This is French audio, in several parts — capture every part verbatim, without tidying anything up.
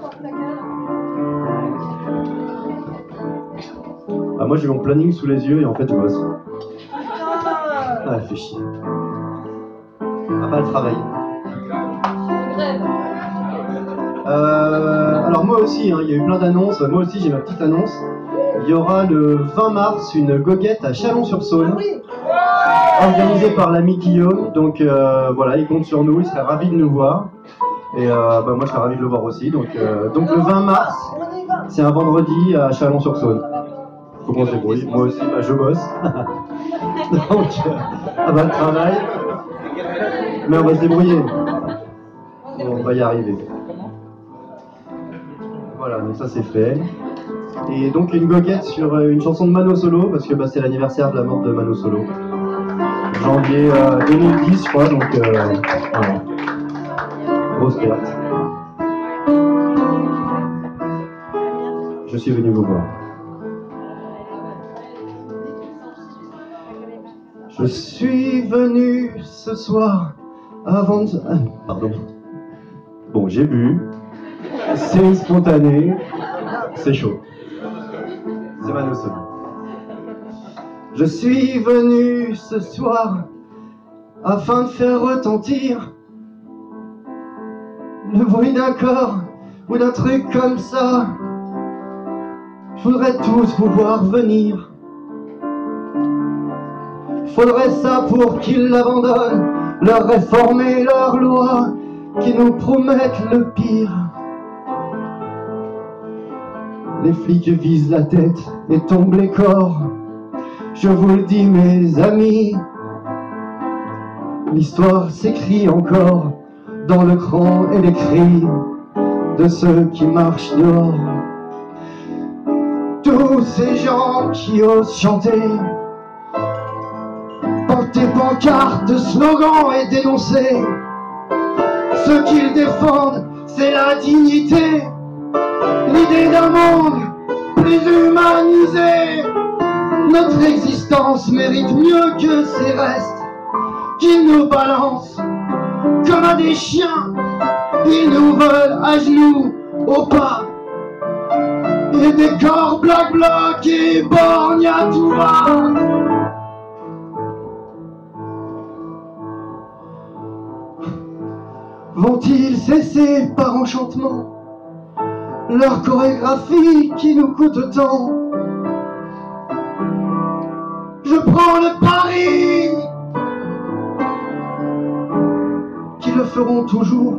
Ah, moi j'ai mon planning sous les yeux et en fait je bosse. Ah, fait chier. Ah bah le travail. Euh, alors moi aussi, hein, il y a eu plein d'annonces. Moi aussi j'ai ma petite annonce. Il y aura le vingt mars une goguette à Chalon-sur-Saône, organisée par l'ami Guillaume. Donc euh, voilà, il compte sur nous, il serait ravi de nous voir. Et euh, bah, moi je serais ravi de le voir aussi. Donc, euh, donc le vingt mars, c'est un vendredi à Chalon-sur-Saône. Faut qu'on se débrouille. Moi aussi, bah, je bosse. Donc, euh, ah bah le travail. Mais on va se débrouiller. On va y arriver. Voilà, donc ça c'est fait. Et donc une goguette sur une chanson de Mano Solo, parce que bah, c'est l'anniversaire de la mort de Mano Solo. Janvier euh, deux mille dix, je crois, donc euh, voilà. Grosse perte. Je suis venu vous voir. Je suis venu ce soir avant de... Ah, pardon. Bon, j'ai bu. C'est spontané. C'est chaud. C'est Mano Solo. Je suis venu ce soir afin de faire retentir le bruit d'un corps ou d'un truc comme ça. Je voudrais tous vous voir venir. Faudrait ça pour qu'ils l'abandonnent, leur réformer leurs lois qui nous promettent le pire. Les flics visent la tête et tombent les corps. Je vous le dis mes amis, l'histoire s'écrit encore dans le cran et les cris de ceux qui marchent dehors. Tous ces gens qui osent chanter, porter pancartes, slogans et dénoncer, ce qu'ils défendent, c'est la dignité, l'idée d'un monde plus humanisé. Notre existence mérite mieux que ces restes qu'ils nous balancent comme à des chiens. Ils nous veulent à genoux, au pas, et des corps black bloc et borgnes à tout va. Vont-ils cesser par enchantement leur chorégraphie qui nous coûte tant? Je prends le pari qu'ils le feront toujours.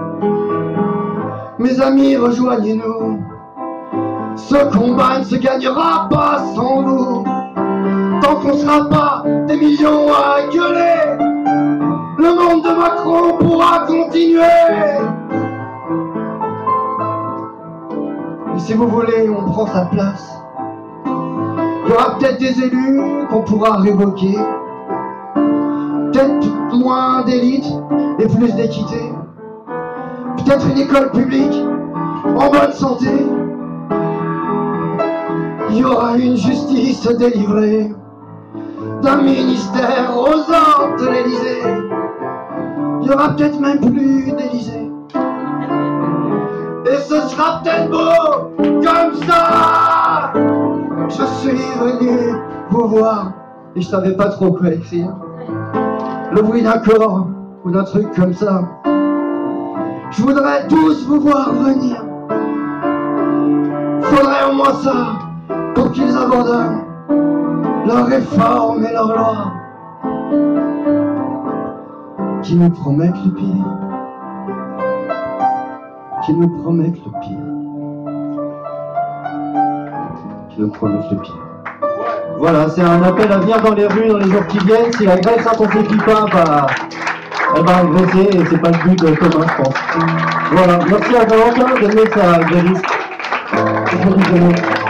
Mes amis, rejoignez-nous. Ce combat ne se gagnera pas sans vous. Tant qu'on sera pas des millions à gueuler, le monde de Macron pourra continuer. Et si vous voulez, on prend sa place. Il y aura peut-être des élus qu'on pourra révoquer, peut-être moins d'élite et plus d'équité, peut-être une école publique en bonne santé. Il y aura une justice délivrée d'un ministère aux ordres de l'Élysée. Il y aura peut-être même plus d'Élysée. Et ce sera peut-être beau comme ça. Je suis venu vous voir et je savais pas trop quoi écrire. Le bruit d'un corps ou d'un truc comme ça. Je voudrais tous vous voir venir. Faudrait au moins ça pour qu'ils abandonnent leurs réformes et leurs lois qui nous promettent le pire. Qui nous promettent le pire. Qui nous promettent le pire. Voilà, c'est un appel à venir dans les rues dans les jours qui viennent. Si la grève quand on s'équipe pas, bah, elle va agresser et c'est pas le but euh, commun, je pense. Voilà, merci à Valentin de donner sa gréviste.